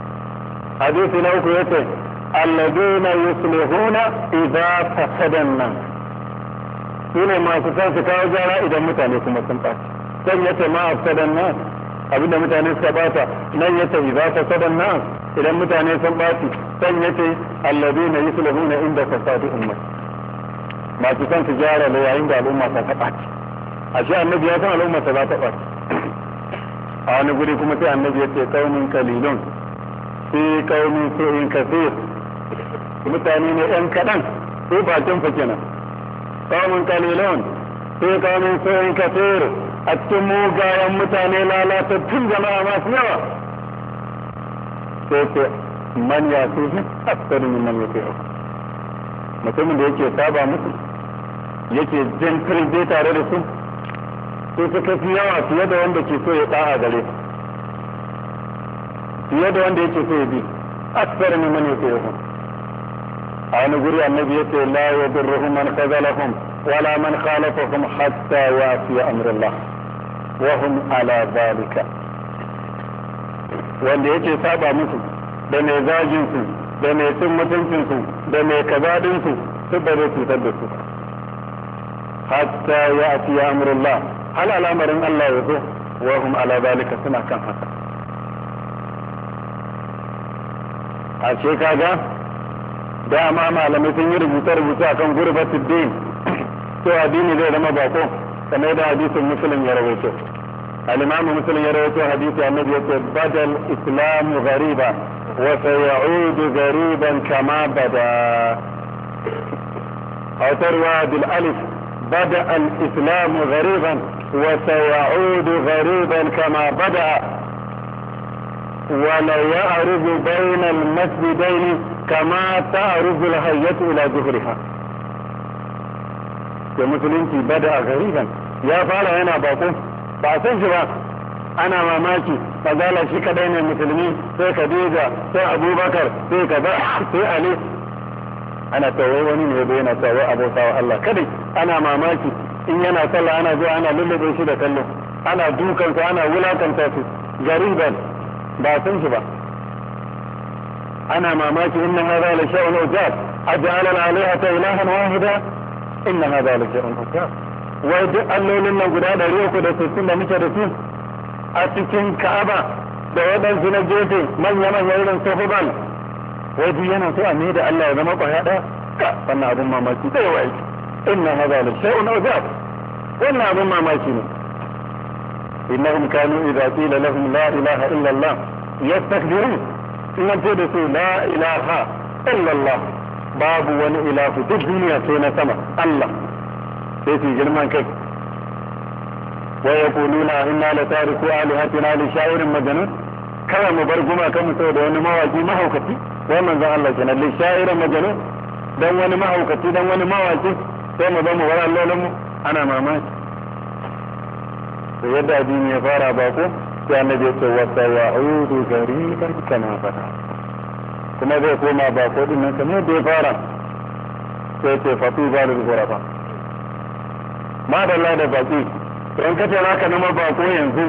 hadisi na uku yace alladina yuslihuna idza fasada an-nas sune masu san su kawo gyara idan mutane kuma sun ɓaci san yace ma fasada an-nas abinda mutane suka bata nan yace idza fasada an-nas idan mutane sun ɓaci san yace alladina yuslihuna inda fasadi ummah masu san su gyara da yayin da al'umma ta ɓaci ashe annabi ya san al'umma ta za ta ɓaci a wani guri kuma sai annabi ya ce qaumun qalilun fi qaumin su'in kathir mutane ne ɗan kaɗan sai bakin fa kenan qaumun qalilun fi qaumin su'in kathir a cikin mugayen mutane lalatattun jama'a masu yawa sai ce man ya su akthar min man yuti'u mutumin da yake saba musu yake jin firje tare da su sai suka fi yawa fiye da wanda ke so ya ɗa'a gare fiye da wanda yake so ya bi akthar min man yuti'u a wani guri annabi yace la yadurruhum man khazalahum wala man khalafahum hatta ya'ti amrullah wa hum ala zalika wanda yake saba musu da mai zagin su da mai cin mutuncin su da mai kazadin su su bare cutar da su hatta ya'ti amrullah hal al'amarin Allah ya zo wa hum ala zalika suna kan haka a ce kaga dama malamai sun yi rubuce-rubuce a kan gurbatul din cewa addini zai zama bako kamar da hadisin muslim ya rawaito al-imamu muslim ya rawaito hadisi annabi yace badal islamu ghariba wa sayaudu ghariban kama bada aw tarwa bil alif bada al-islamu ghariban wa sayaudu ghariban kama bada ولا يعرض بين المسجدين كما تعرض الهيئة إلى ظهرها المسلمين بدأ غريبا يا فارا هنا باكو باسن شبا أنا ماماكي فقال شي كدين المسلمين سي خديجة سي أبو بكر سي كذا سي علي أنا تووني نبينا توو أبو ساو الله كدي أنا ماماكي إن أنا صلى أنا زو أنا للي بيشي كله أنا دوكا أنا ولا كنتاسي غريبا ba san shi ba ana mamaki inna hadha la shay'un ujab aj'ala al-alihata ilahan wahida inna hadha la shay'un ujab wai duk allolin nan guda 360 da muke da su a cikin Ka'aba da wadansu na gefe manya manya irin su Hubal wai duk yana so a mai da Allah ya zama kwaya daya wannan abun mamaki sai wai inna hadha la shay'un ujab wannan abun mamaki ne إنهم كانوا إذا قيل لهم لا إله إلا الله يستكبرون إن جدسوا لا إله إلا الله باب ونإله في الدنيا سينا سما الله في جرمان كيف ويقولون إنا لتاركوا آلهتنا لشاعر مجنون كما مبرقما كم سود ونمواجي ما هو كتي ومن ذا الله جنا لشاعر مجنون دون ونما هو كتي دون ونمواجي ثم ضم وراء الله أنا ماماك to yadda addini ya fara bako sai annabi ya ce wasa ya'udu gariban kama fata kuma zai koma bako din nan kamar da ya fara sai ce fatu zalil ghurafa ma da Allah da baki in ka ce naka nama bako yanzu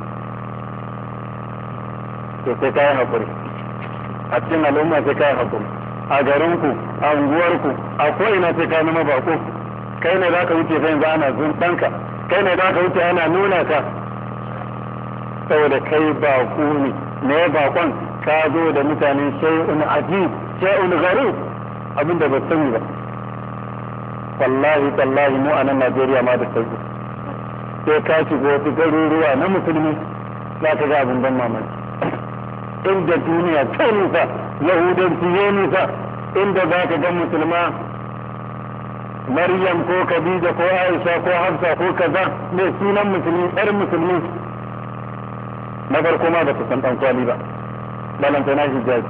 to sai kai hakuri a cikin al'umma sai kai hakuri a garinku a unguwarku a ko'ina sai ka nama bako kai ne za ka wuce sai yanzu ana zun ɗanka kai ne za ka wuce ana nuna ka saboda kai baƙo ne baƙon ka zo da mutane shay'un ajib shay'un gharib abinda ba sani ba wallahi tallahi mu a nan Najeriya ma da sauki sai ka shiga wasu garuruwa na musulmi za ka ga abin ban mamaki inda duniya ta nisa yahudanci ya nisa inda za ka ga musulma Maryam ko Khadija ko Aisha ko Hafsa ko kaza ne sunan musulmi ɗan musulmi na farko ma ba ta san ɗan kwali ba balantana hijabi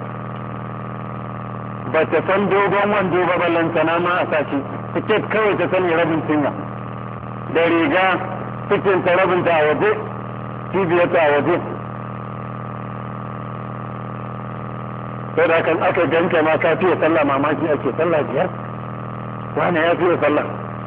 ba ta san dogon wando ba balantana ma a sashi tiket kawai ta sani rabin cinya da riga cikin ta rabin ta a waje cibiyar ta a waje sai da kan aka ganka ma ka fiye sallah mamaki ake sallah biyar wani ya fiye sallah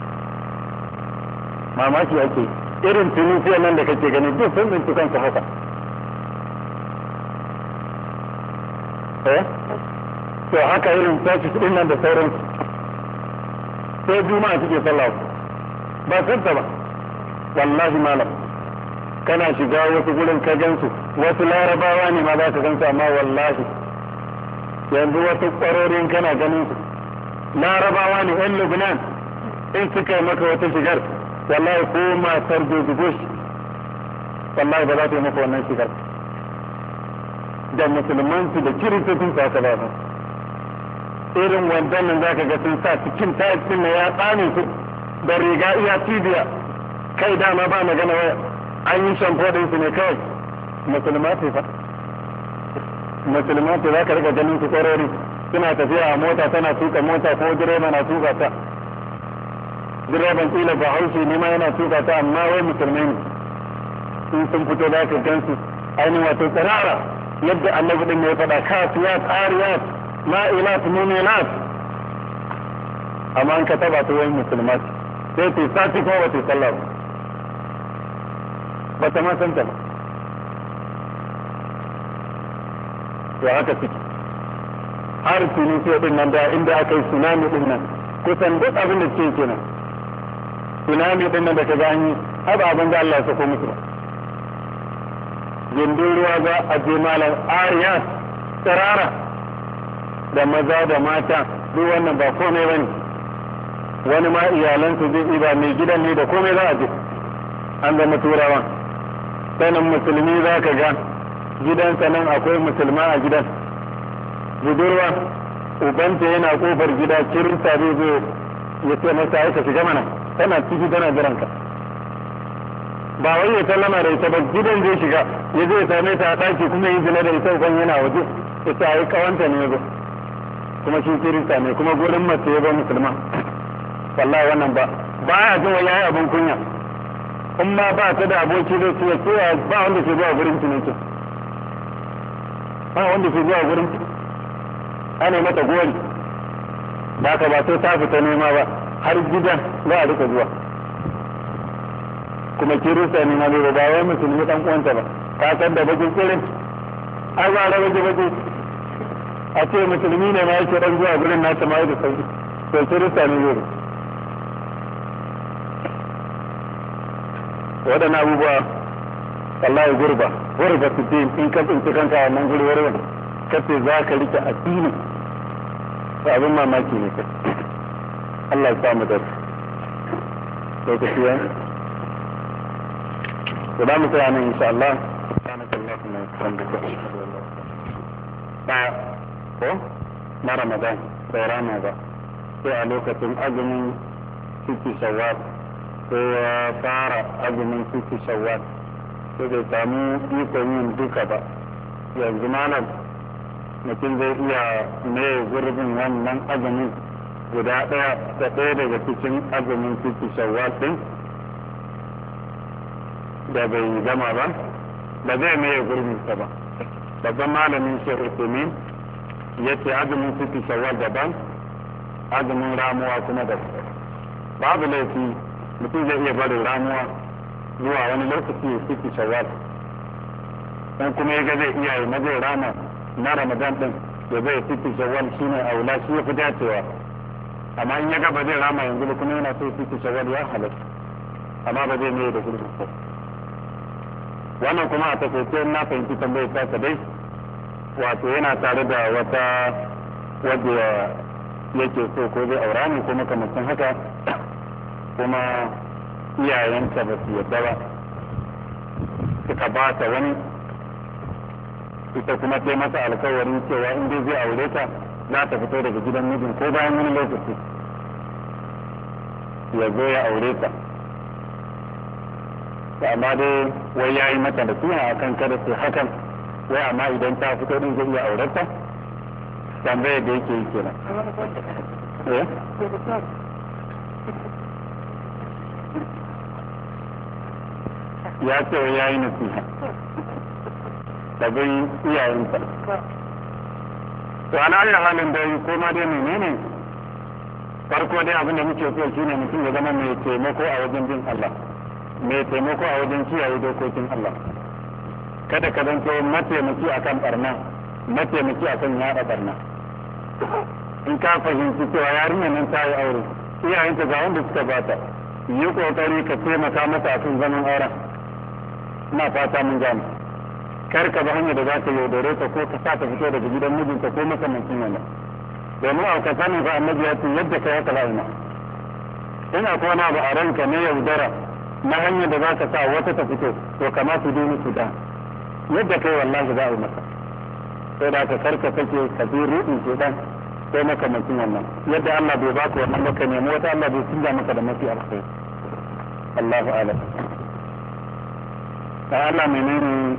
mamaki ake irin tunisiya nan da kake gani duk sun tsinci kansu haka eh to haka irin tashi din nan da sauran sai juma'a suke sallah ba santa ba wallahi malam kana shiga wasu gurin ka gansu wasu larabawa ne ma za ka gansu amma wallahi yanzu wasu ƙwarorin kana ganin su larabawa ne yan Lubnan in suka yi maka wata shigar wallahi ko matar George wallahi ba za ta yi maka wannan shigar da musulman su da kiristocin su haka ba irin wandan nan za ka ga sun sa cikin tayin ya tsane su da riga iya cibiya kai dama ba magana waya an yi shampo din su ne kawai musulmati fa musulmati za ka rika ganin su kwarori suna tafiya a mota tana tuka mota ko direba na tuka ta direban kila ba haushi ne ma yana tuka ta amma wai musulmai ne in sun fito za ka gansu ainihin wato tsirara yadda annabi din ya faɗa kasiyat ariyat ma'ilat muminat amma an ka taba ta wani musulmat sai ta sati ko wata sallah ba ta ma san ta ba to haka suke har tunisiya din nan da inda aka yi tsunami din nan kusan duk abin da ce kenan tsunami din nan da ka gani haɗa abin da Allah ya sako musu ba gindin ruwa za a je malam ariyat tsirara da maza da mata duk wannan ba komai bane wani ma iyalansu zai ba mai gidan ne da komai za a je an zama turawa sanin musulmi za ka ga gidansa nan akwai musulma a gidan budurwa ubanta yana kofar gida kirista zai zo ya ce masa aika shiga mana tana ciki tana jiranka ba wai ya sallama da ita ba gidan zai shiga ya zai same ta a ɗaki kuma yi zina da ita uban yana waje ya ce ai kawanta ne ba kuma shi kirista ne kuma gurin mace ya ba musulma wallahi wannan ba ya jin wani yayi abin kunya in ma ba ta da aboki zai ce ba wanda ke zuwa gurin ciniki ba wanda ke zuwa gurin ana mata gori ba ka ba sai ta fita nema ba har gidan za a rika zuwa kuma kirista ne na bai ba wai musulmi dan uwanta ba ka san da bakin tsirin har ba da bakin a ce musulmi ne ma yake dan zuwa gurin nata ma da sauki to kirista ne zai waɗannan abubuwa wallahi gurba su din in ka tsinci kanka a wannan guri wurin kace za ka rike addini to abin mamaki ne kai Allah ya samu da lokaci ya to da mu tsaya nan insha Allah subhanallahi wa bihamdihi ba ko na Ramadan bai rana ba sai a lokacin azumin cikin shawwal ko ya fara azumin cikin shawwal sai bai samu ikon yin duka ba yanzu malam mutum zai iya mai gurbin wannan azumin guda ɗaya da ɗaya daga cikin azumin cikin shawwal ɗin da bai gama ba zai mai gurbinsa ba babban malamin Sheikh Uthaymeen ya ce azumin cikin shawwal daban azumin ramuwa kuma da babu laifi mutum zai iya barin ramuwa zuwa wani lokaci ya cikin shawwal dan kuma ya ga zai iya yi na zai rama na Ramadan din da zai cikin shawwal shine aula shi ya fi dacewa amma in ya ga ba zai rama yanzu ba kuma yana so cikin shawwal ya halatta amma ba zai mai da gurbin sa wannan kuma a takaice na fahimci tambayar ta dai wato yana tare da wata wadda yake so ko zai aura ne ko makamancin haka kuma iyayenta ba su yadda ba suka ba ta wani ita kuma ta masa alkawarin cewa in dai zai aure ta za ta fito daga gidan mijin ko bayan wani lokaci ya zo ya aure ta amma dai wai ya yi mata nasiha akan kada su hakan wai amma idan ta fito din zai iya aurarta tambayar da yake yi kenan ya ce ya yi nasiha da bai iyayenta to ana yin halin dai ko ma dai menene farko dai abin da muke so shine mutum ya zama mai taimako a wajen bin Allah mai taimako a wajen kiyaye dokokin Allah kada ka zanto mataimaki akan barna mataimaki a kan yaɗa barna. In ka fahimci cewa yarinyar nan ta yi aure iyayenta ga wanda suka bata yi kokari ka taimaka mata a kan zaman auren. Ina fata mun gane kar ka bi hanyar da za ka yaudare ta ko ka sa ta fito daga gidan mijinta ko makamancin wannan domin a ka sani fa annabi ya ce yadda ka yaka la'ina ina ko na ba a ranka ne yaudara na hanyar da za ka sa wata ta fito to kama su dini su da yadda kai wallahi za a yi maka sai da ka karka kake ka bi ruɗin shedan sai makamancin wannan yadda Allah bai baka wannan baka nemi wata Allah bai tunja maka da mafi alkhairi Allahu a'lam. Da Allah menene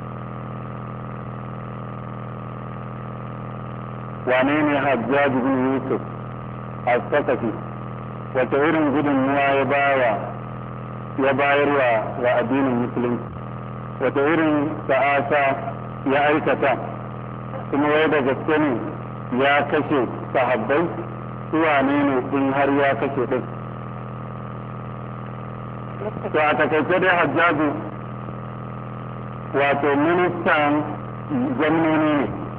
wane ne Hajjaj bin Yusuf al-Thaqafi wata irin gudunmuwa ya bayarwa wa addinin musulunci wata irin ta'asa ya aikata kuma wai da gaske ne ya kashe sahabbai su wane ne in har ya kashe din. To a takaice dai Hajjaju wato ministan gwamnoni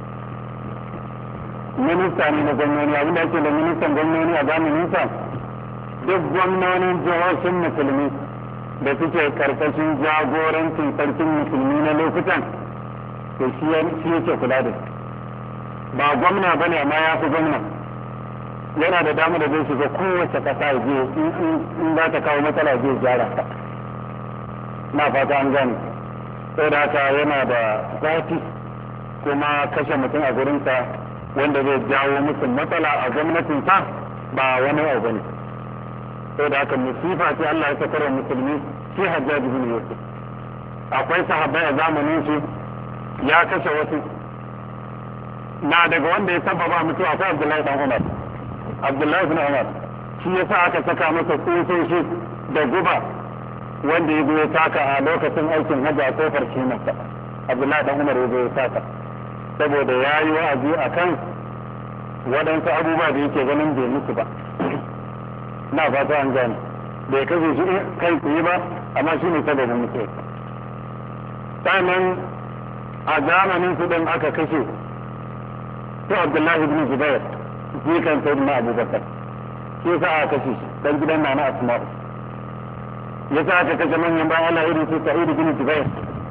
ne minista ne na gwamnoni abinda ake da ministan gwamnoni a zamaninsa duk gwamnonin jihohin musulmi da suke karkashin jagorancin sarkin musulmi na lokutan to shi yake kula da ba gwamna bane amma ya fi gwamna yana da dama da zai shiga kowace kasa ya je in za ta kawo matsala zai gyara ta na fata an gane sai da haka yana da zafi kuma kashe mutum a gurinsa wanda zai jawo musu matsala a gwamnatinsa ba wani abu bane sai da haka musifa ce Allah ya sakar musulmi shi Hajjaj bin Yusuf akwai sahabbai a zamanin shi ya kashe wasu na daga wanda ya sababa mutu akwai Abdullahi bin Umar shi yasa aka saka masa tsotsotsi da guba wanda ya zo ya taka a lokacin aikin hajji a kofar kimarsa Abdullahi bin Umar ya zo ya taka saboda ya yi wa'azi a kan waɗansu abubuwa da yake ganin bai musu ba na fata an gane bai kashe shi kai tsaye ba amma shi ne sababin mutu sannan a zamanin su ɗin aka kashe su Abdullahi bin Zubair jikan sai na Abubakar shi sa aka kashe shi dan gidan Nana Asma'u yasa aka kashe manyan bayan Allah irin su Sa'id bin Zubair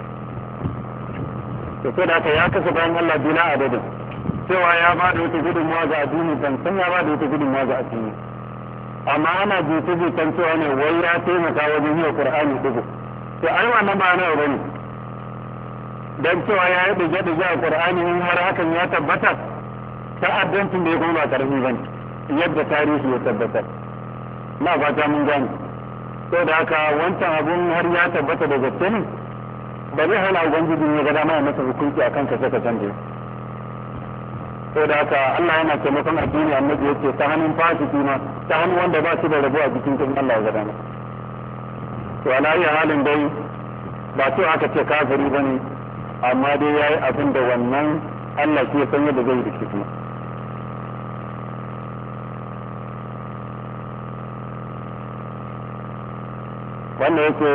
to sai da aka ya kashe bayan Allah bila adadin cewa ya ba da wata gudunmawa ga addini ban san ya ba da wata gudunmawa ga addini amma ana jita-jitan cewa ne wai ya taimaka wajen yi wa Qur'ani dugu to ai wannan ba na bane dan cewa ya yi dige-dige a Qur'ani in har hakan ya tabbata ta'addancin da ya kuma ba karfi bane yadda tarihi ya tabbatar na fata mun gane sai da haka wancan abun har ya tabbata da gaske ne ba zai hana ubangiji ya ga dama ya masa hukunci akan kashe-kashen da sai da haka Allah yana taimakon addini annabi yake ta hannun fasiki ma ta hannun wanda ba shi da rabo a jikin kan Allah ya ga dama to ala iya halin dai ba to aka ce kafiri bane amma dai yayi abin da wannan Allah ke san yadda zai yi kuma wannan yake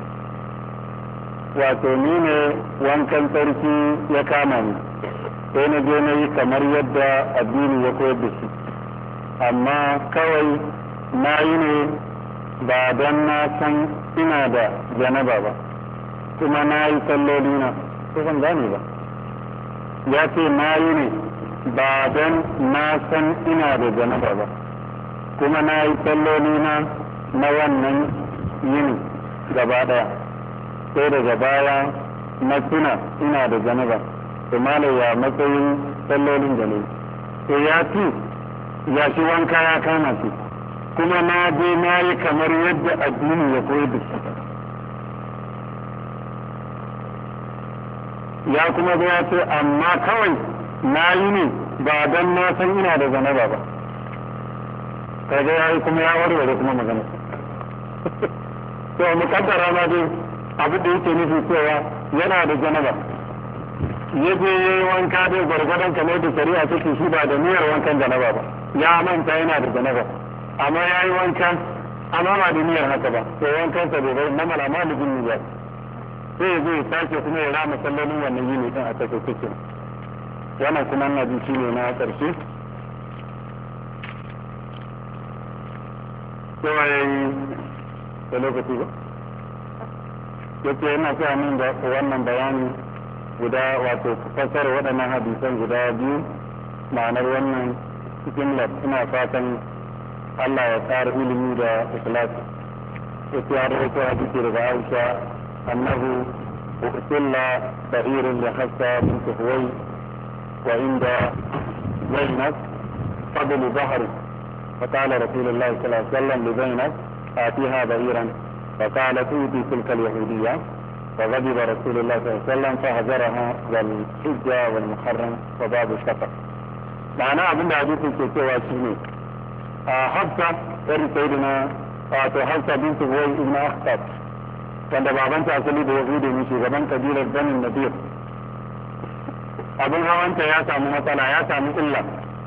wato ni ne wankan tsarki ya kama ni sai na je na yi kamar yadda addini ya koyar da shi amma kawai na yi ne ba don na san ina da janaba ba kuma na yi salloli na ko ban gane ba ya ce na yi ne ba don na san ina da janaba ba kuma na yi salloli na wannan yini gaba daya sai daga baya na tuna ina da janaba to malaya matsayin sallolin da ne to ya ci ya shi wanka ya kama shi kuma na je na yi kamar yadda addini ya koyar da shi ya kuma zo ya ce amma kawai na yi ne ba don na san ina da janaba ba kaga ya yi kuma ya warware kuma magana to mukaddara ma dai abu da yake nufi cewa yana da janaba ya je ya yi wanka dai gwargwadon kamar da shari'a take shi ba da niyyar wankan janaba ba ya manta yana da janaba amma ya yi wankan amma ba da niyyar haka ba to wankansa bai bai na malama da jin niyyar sai ya zo ya sake kuma ya rama sallolin wannan yini din a take cikin wannan kuma na ji shine na ƙarshe cewa ya yi da lokaci ba yace yana sa min da wannan bayani guda wato fasara waɗannan hadisan guda biyu ma'anar wannan cikin ina fatan Allah ya tsara ilimi da ikhlasi yace ya rawaito hadisi daga Aisha annahu ursila bahirun li Hafsa bint Huway wa inda Zainab fadl bahr فقال رسول الله صلى الله عليه وسلم لزينب آتيها بهيرا فقالت اوتي تلك اليهودية فغضب رسول الله صلى الله عليه وسلم فهجرها والحجة والمحرم وباب الشفق معنى أبن حديث الكتوى شيني حفصة اري سيدنا حفصة بنت هوي ابن أخطب wanda babanta asali da yahudi ne shugaban kabilar banin nadir abin hawanta ya samu matsala ya samu illa